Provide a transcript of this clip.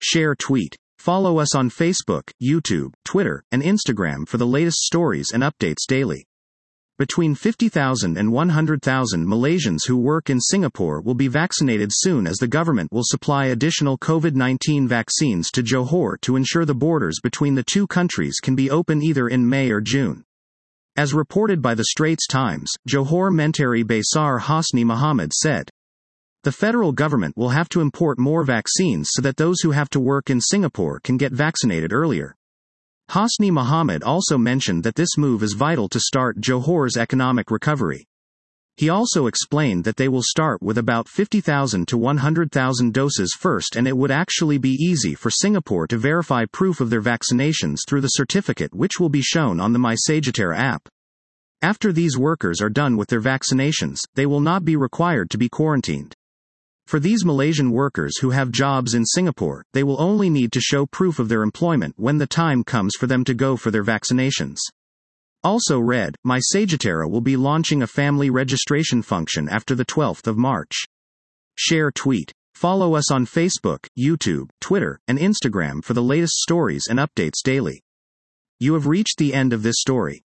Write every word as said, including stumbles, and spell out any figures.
Share tweet. Follow us on Facebook, YouTube, Twitter, and Instagram for the latest stories and updates daily. Between fifty thousand and one hundred thousand Malaysians who work in Singapore will be vaccinated soon, as the government will supply additional COVID nineteen vaccines to Johor to ensure the borders between the two countries can be open either in May or June. As reported by the Straits Times, Johor Menteri Besar Hosni Mohamad said, "The federal government will have to import more vaccines so that those who have to work in Singapore can get vaccinated earlier." Hosni Mohamad also mentioned that this move is vital to start Johor's economic recovery. He also explained that they will start with about fifty thousand to one hundred thousand doses first, and it would actually be easy for Singapore to verify proof of their vaccinations through the certificate, which will be shown on the MySejahtera app. After these workers are done with their vaccinations, they will not be required to be quarantined. For these Malaysian workers who have jobs in Singapore, they will only need to show proof of their employment when the time comes for them to go for their vaccinations. Also read, MySejahtera will be launching a family registration function after the twelfth of March. Share tweet. Follow us on Facebook, YouTube, Twitter, and Instagram for the latest stories and updates daily. You have reached the end of this story.